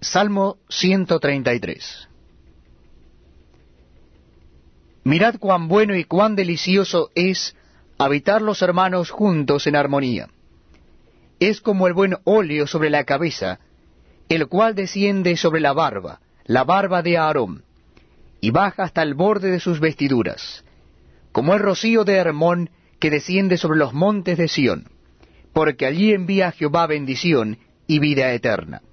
Salmo 133. Mirad cuán bueno y cuán delicioso es habitar los hermanos juntos en armonía. Es como el buen óleo sobre la cabeza, el cual desciende sobre la barba de Aarón, y baja hasta el borde de sus vestiduras, como el rocío de Hermón que desciende sobre los montes de Sión, porque allí envía Jehová bendición y vida eterna.